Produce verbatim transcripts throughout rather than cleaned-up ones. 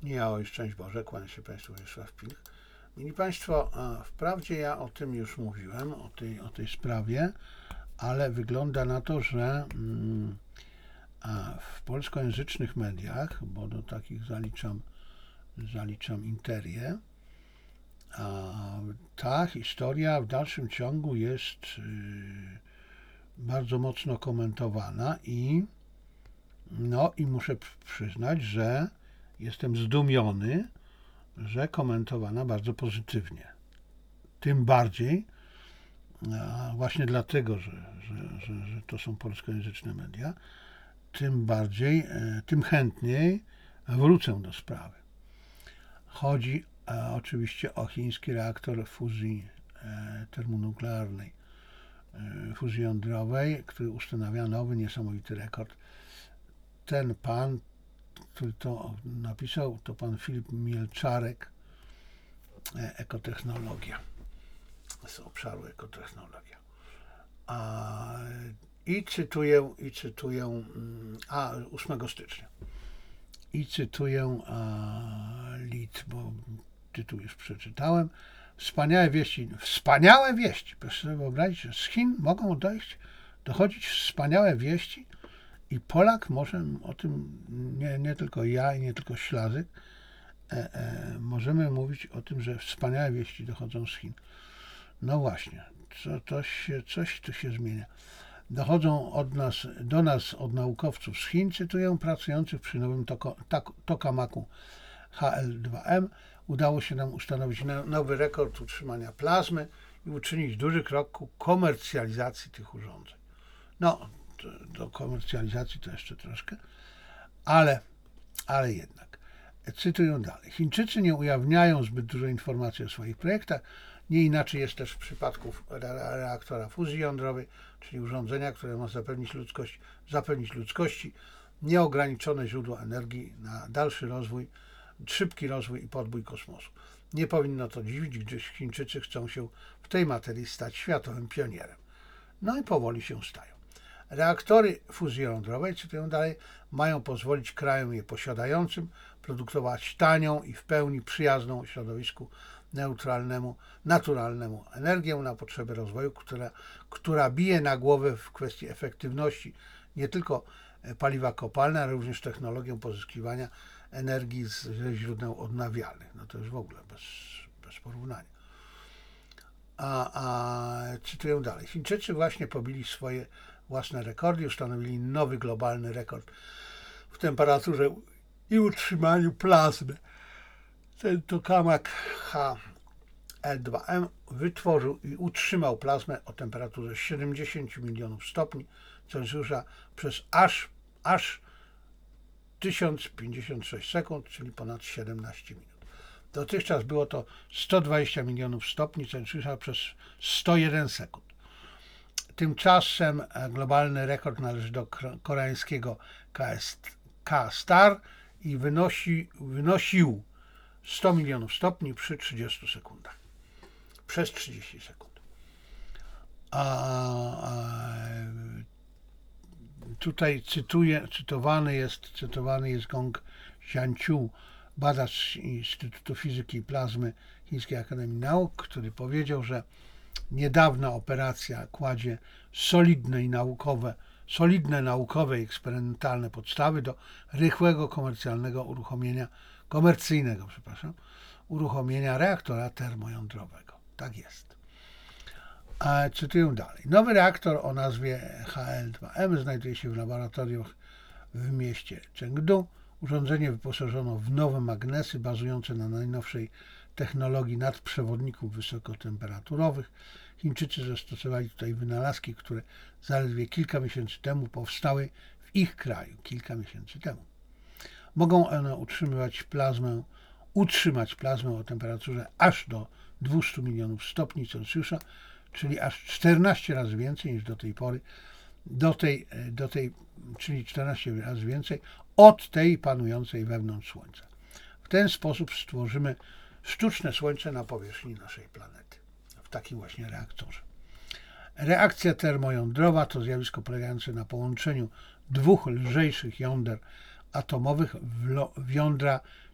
Ja o szczęść Boże, kłaniam się Państwu Wiesław Pilch. Mili Państwo, wprawdzie ja o tym już mówiłem, o tej, o tej sprawie, ale wygląda na to, że mm, w polskojęzycznych mediach, bo do takich zaliczam, zaliczam Interię, a ta historia w dalszym ciągu jest y, bardzo mocno komentowana i no i muszę przyznać, że jestem zdumiony, że komentowana bardzo pozytywnie. Tym bardziej, właśnie dlatego, że, że, że, że to są polskojęzyczne media, tym bardziej, tym chętniej wrócę do sprawy. Chodzi oczywiście o chiński reaktor fuzji termonuklearnej, fuzji jądrowej, który ustanawia nowy, niesamowity rekord. Ten pan, który to napisał, to pan Filip Mielczarek, ekotechnologia, z obszaru ekotechnologia. A, I cytuję, i cytuję, a ósmego stycznia. I cytuję a, lit, bo tytuł już przeczytałem. Wspaniałe wieści, wspaniałe wieści. Proszę sobie wyobrazić, że z Chin mogą dojść, dochodzić wspaniałe wieści i Polak może o tym, nie, nie tylko ja i nie tylko Ślazek, e, e, możemy mówić o tym, że wspaniałe wieści dochodzą z Chin. No właśnie, co, to się, coś tu się zmienia. Dochodzą od nas, do nas od naukowców z Chin, cytuję, pracujących przy nowym toko, tak, tokamaku H L dwa M. Udało się nam ustanowić nowy rekord utrzymania plazmy i uczynić duży krok ku komercjalizacji tych urządzeń. No, do komercjalizacji to jeszcze troszkę, ale, ale jednak. Cytuję dalej. Chińczycy nie ujawniają zbyt dużo informacji o swoich projektach. Nie inaczej jest też w przypadku reaktora fuzji jądrowej, czyli urządzenia, które ma zapewnić ludzkości, zapewnić ludzkości nieograniczone źródło energii na dalszy rozwój, szybki rozwój i podbój kosmosu. Nie powinno to dziwić, gdyż Chińczycy chcą się w tej materii stać światowym pionierem. No i powoli się stają. Reaktory fuzji jądrowej, cytuję dalej, mają pozwolić krajom je posiadającym produkować tanią i w pełni przyjazną środowisku neutralnemu, naturalnemu energię na potrzeby rozwoju, która, która bije na głowę w kwestii efektywności nie tylko paliwa kopalne, ale również technologię pozyskiwania energii ze źródeł odnawialnych. No to już w ogóle bez, bez porównania. A, a cytuję dalej. Chińczycy właśnie pobili swoje własne rekordy i ustanowili nowy globalny rekord w temperaturze i utrzymaniu plazmy. Ten tokamak H L dwa M wytworzył i utrzymał plazmę o temperaturze siedemdziesiąt milionów stopni Celsjusza przez aż, aż tysiąc pięćdziesiąt sześć sekund, czyli ponad siedemnaście minut. Dotychczas było to sto dwadzieścia milionów stopni Celsjusza przez sto jeden sekund. Tymczasem globalny rekord należy do koreańskiego K-Star i wynosi, wynosił sto milionów stopni przy trzydziestu sekundach. Przez trzydzieści sekund. A, a tutaj cytuję, cytowany jest, cytowany jest Gong Xianqiu, badacz Instytutu Fizyki i Plazmy Chińskiej Akademii Nauk, który powiedział, że niedawna operacja kładzie solidne i naukowe, solidne naukowe i eksperymentalne podstawy do rychłego komercjalnego uruchomienia, komercyjnego, przepraszam, uruchomienia reaktora termojądrowego. Tak jest. A cytuję dalej. Nowy reaktor o nazwie H L dwa M znajduje się w laboratoriach w mieście Chengdu. Urządzenie wyposażono w nowe magnesy bazujące na najnowszej technologii nadprzewodników wysokotemperaturowych. Chińczycy zastosowali tutaj wynalazki, które zaledwie kilka miesięcy temu powstały w ich kraju. Kilka miesięcy temu. Mogą one utrzymywać plazmę, utrzymać plazmę o temperaturze aż do dwieście milionów stopni Celsjusza, czyli aż czternaście razy więcej niż do tej pory, do tej, do tej, czyli czternaście razy więcej od tej panującej wewnątrz Słońca. W ten sposób stworzymy sztuczne Słońce na powierzchni naszej planety. W takim właśnie reaktorze. Reakcja termojądrowa to zjawisko polegające na połączeniu dwóch lżejszych jąder atomowych w, lo, w jądra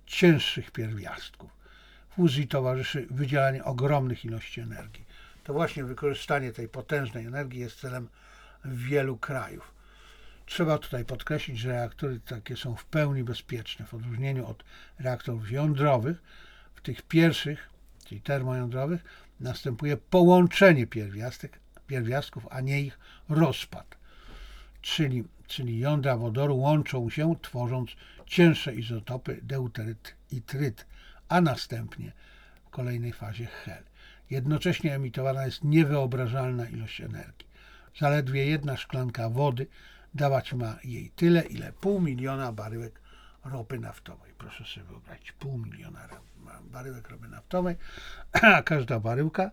cięższych pierwiastków. Fuzji towarzyszy wydzielanie ogromnych ilości energii. To właśnie wykorzystanie tej potężnej energii jest celem wielu krajów. Trzeba tutaj podkreślić, że reaktory takie są w pełni bezpieczne, w odróżnieniu od reaktorów jądrowych. W tych pierwszych, czyli termojądrowych, następuje połączenie pierwiastek, pierwiastków, a nie ich rozpad. Czyli, czyli jądra wodoru łączą się, tworząc cięższe izotopy deuteryt i tryt, a następnie w kolejnej fazie hel. Jednocześnie emitowana jest niewyobrażalna ilość energii. Zaledwie jedna szklanka wody dawać ma jej tyle, ile pół miliona baryłek ropy naftowej. Proszę sobie wyobrazić, pół miliona baryłek ropy naftowej, a każda baryłka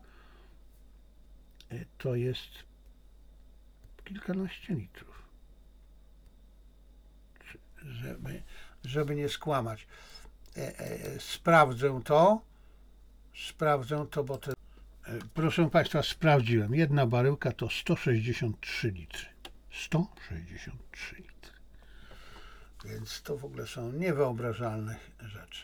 to jest kilkanaście litrów. Żeby, żeby nie skłamać. E, e, sprawdzę to. Sprawdzę to, bo te... E, proszę Państwa, sprawdziłem. Jedna baryłka to sto sześćdziesiąt trzy litry. sto sześćdziesiąt trzy litry. Więc to w ogóle są niewyobrażalne rzeczy.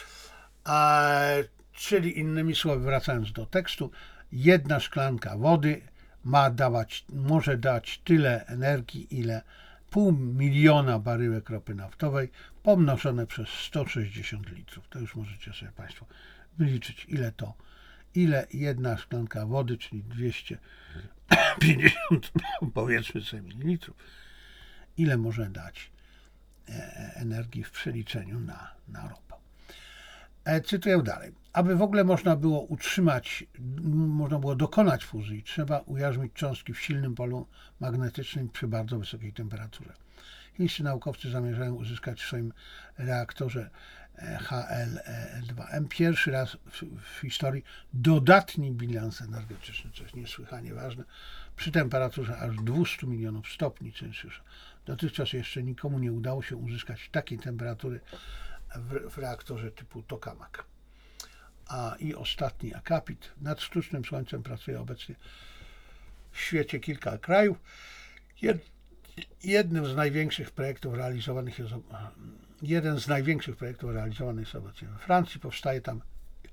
A, czyli innymi słowy, wracając do tekstu, jedna szklanka wody ma dawać, może dać tyle energii, ile pół miliona baryłek ropy naftowej pomnożone przez sto sześćdziesiąt litrów. To już możecie sobie Państwo wyliczyć, ile to, ile jedna szklanka wody, czyli dwieście pięćdziesiąt powiedzmy sobie mililitrów, ile może dać energii w przeliczeniu na, na ropę. Cytuję dalej. Aby w ogóle można było utrzymać, można było dokonać fuzji, trzeba ujarzmić cząstki w silnym polu magnetycznym przy bardzo wysokiej temperaturze. Chińscy naukowcy zamierzają uzyskać w swoim reaktorze H L dwa M pierwszy raz w, w historii dodatni bilans energetyczny, co jest niesłychanie ważne, przy temperaturze aż dwieście milionów stopni Celsjusza. Dotychczas jeszcze nikomu nie udało się uzyskać takiej temperatury w, w reaktorze typu tokamak. A i ostatni akapit. Nad sztucznym słońcem pracuje obecnie w świecie kilka krajów. Jed, jednym z największych projektów realizowanych jest jeden z największych projektów realizowanych jest obecnie we Francji. Powstaje tam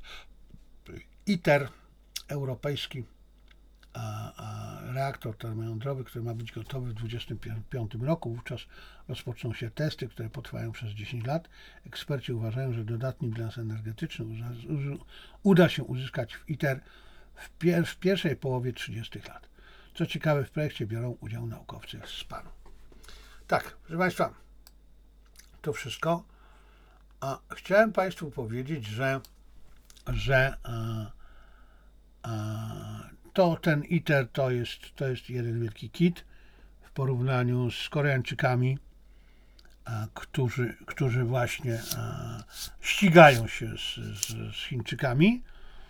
ITER, europejski a, a reaktor termojądrowy, który ma być gotowy w dwudziestym piątym roku. Wówczas rozpoczną się testy, które potrwają przez dziesięć lat. Eksperci uważają, że dodatni bilans energetyczny uda się uzyskać w ITER w, pier w pierwszej połowie trzydziestych lat. Co ciekawe, w projekcie biorą udział naukowcy z Spanu. Tak, proszę Państwa, to wszystko. A chciałem Państwu powiedzieć, że, że a, a, to ten ITER to jest, to jest jeden wielki kit w porównaniu z Koreańczykami, a, którzy, którzy właśnie a, ścigają się z, z, z Chińczykami.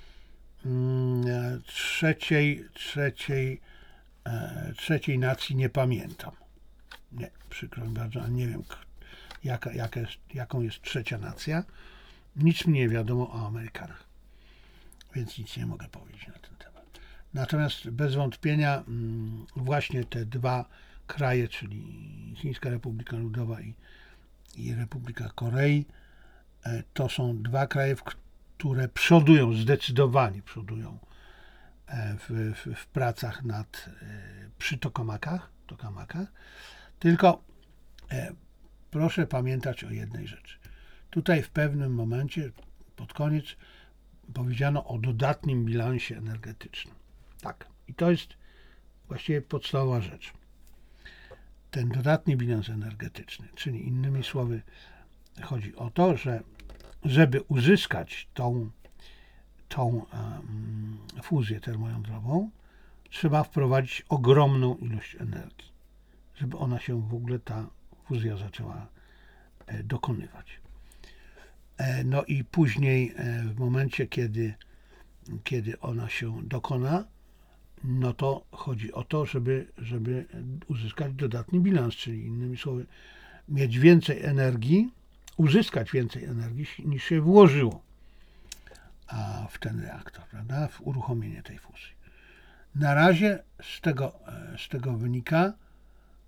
Trzeciej, trzeciej, e, trzeciej nacji nie pamiętam. Nie, przykro mi bardzo, ale nie wiem, jaka, jaka jest, jaką jest trzecia nacja. Nic mi nie wiadomo o Amerykanach, więc nic nie mogę powiedzieć na ten temat. Natomiast bez wątpienia mm, właśnie te dwa kraje, czyli Chińska Republika Ludowa i, i Republika Korei, e, to są dwa kraje, w które przodują, zdecydowanie przodują w, w, w pracach nad, przy tokamakach, tokamakach. Tylko e, proszę pamiętać o jednej rzeczy. Tutaj w pewnym momencie, pod koniec, powiedziano o dodatnim bilansie energetycznym. Tak, i to jest właściwie podstawowa rzecz. Ten dodatni bilans energetyczny, czyli innymi słowy chodzi o to, że żeby uzyskać tą, tą um, fuzję termojądrową, trzeba wprowadzić ogromną ilość energii, żeby ona się w ogóle, ta fuzja zaczęła e, dokonywać. E, no i później e, w momencie, kiedy, kiedy ona się dokona, no to chodzi o to, żeby, żeby uzyskać dodatni bilans, czyli innymi słowy mieć więcej energii, uzyskać więcej energii niż się włożyło a w ten reaktor, prawda? W uruchomienie tej fuzji. Na razie z tego, z tego wynika,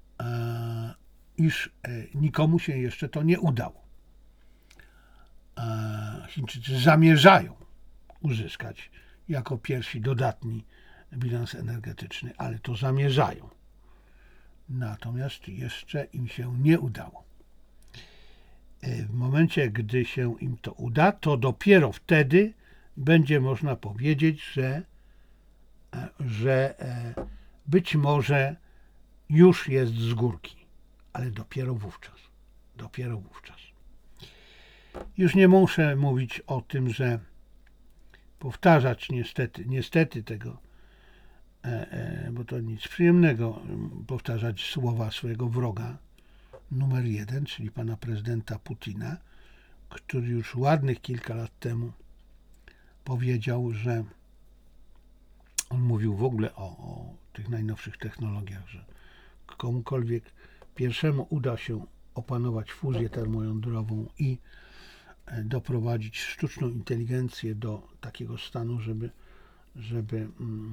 iż nikomu się jeszcze to nie udało. Chińczycy zamierzają uzyskać jako pierwsi dodatni bilans energetyczny, ale to zamierzają. Natomiast jeszcze im się nie udało. W momencie, gdy się im to uda, to dopiero wtedy będzie można powiedzieć, że, że być może już jest z górki, ale dopiero wówczas. Dopiero wówczas. Już nie muszę mówić o tym, że powtarzać niestety, niestety tego, bo to nic przyjemnego, powtarzać słowa swojego wroga numer jeden, czyli pana prezydenta Putina, który już ładnych kilka lat temu powiedział, że on mówił w ogóle o, o tych najnowszych technologiach, że komukolwiek pierwszemu uda się opanować fuzję termojądrową i doprowadzić sztuczną inteligencję do takiego stanu, żeby, żeby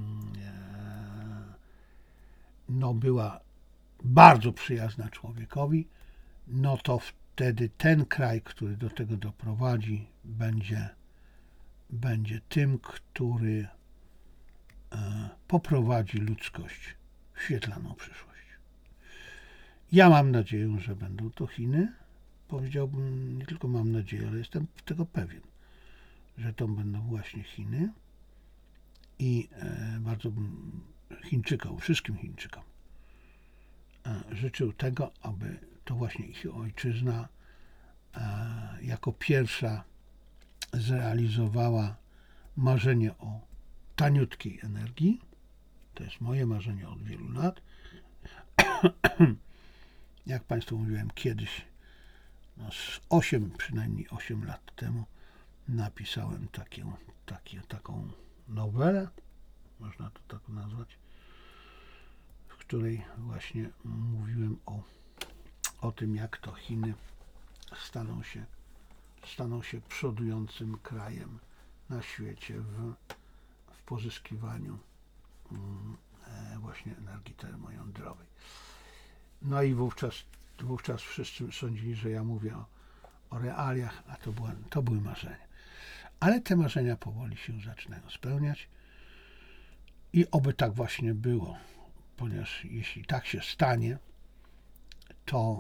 no, była bardzo przyjazna człowiekowi, no to wtedy ten kraj, który do tego doprowadzi, będzie, będzie tym, który poprowadzi ludzkość w świetlaną przyszłość. Ja mam nadzieję, że będą to Chiny. Powiedziałbym, nie tylko mam nadzieję, ale jestem tego pewien, że to będą właśnie Chiny i bardzo bym Chińczykom, wszystkim Chińczykom życzył tego, aby to właśnie ich ojczyzna jako pierwsza zrealizowała marzenie o taniutkiej energii. To jest moje marzenie od wielu lat. Jak Państwu mówiłem kiedyś, no z osiem, przynajmniej osiem lat temu napisałem takie, takie, taką nowelę, można to tak nazwać, w której właśnie mówiłem o, o tym, jak to Chiny staną się, staną się przodującym krajem na świecie w, w pozyskiwaniu e, właśnie energii termojądrowej. No i wówczas, wówczas wszyscy sądzili, że ja mówię o, o realiach, a to, była, to były marzenia. Ale te marzenia powoli się zaczynają spełniać i oby tak właśnie było, ponieważ jeśli tak się stanie, to,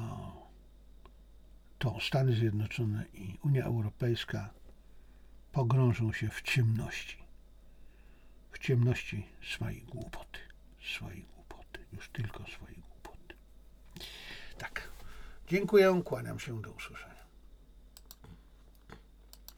to Stany Zjednoczone i Unia Europejska pogrążą się w ciemności. W ciemności swojej głupoty. Swojej głupoty. Już tylko swojej głupoty. Tak. Dziękuję, kłaniam się, do usłyszenia.